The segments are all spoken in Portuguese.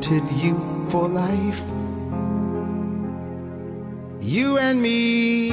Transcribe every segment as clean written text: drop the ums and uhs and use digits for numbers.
wanted you for life. You and me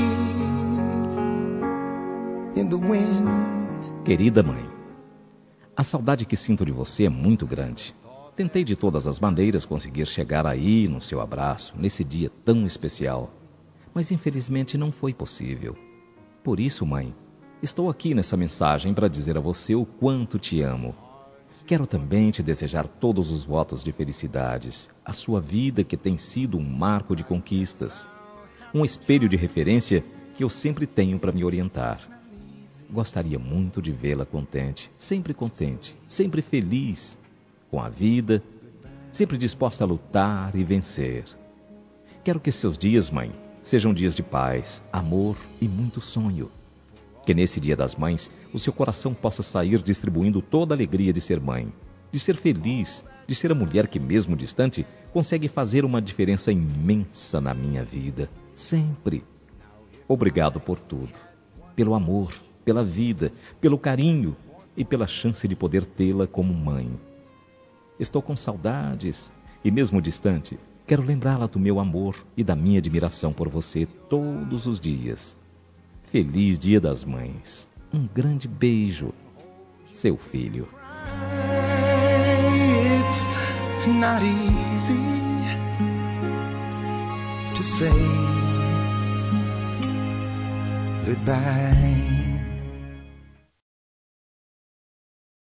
in the wind. Querida mãe, a saudade que sinto de você é muito grande. Tentei de todas as maneiras conseguir chegar aí no seu abraço, nesse dia tão especial. Mas infelizmente não foi possível. Por isso, mãe, estou aqui nessa mensagem para dizer a você o quanto te amo. Quero também te desejar todos os votos de felicidades, a sua vida que tem sido um marco de conquistas, um espelho de referência que eu sempre tenho para me orientar. Gostaria muito de vê-la contente, sempre feliz com a vida, sempre disposta a lutar e vencer. Quero que seus dias, mãe, sejam dias de paz, amor e muito sonho. Que nesse Dia das Mães, o seu coração possa sair distribuindo toda a alegria de ser mãe, de ser feliz, de ser a mulher que, mesmo distante, consegue fazer uma diferença imensa na minha vida, sempre. Obrigado por tudo, pelo amor, pela vida, pelo carinho e pela chance de poder tê-la como mãe. Estou com saudades e, mesmo distante, quero lembrá-la do meu amor e da minha admiração por você todos os dias. Feliz Dia das Mães. Um grande beijo. Seu filho. It's not easy to say goodbye.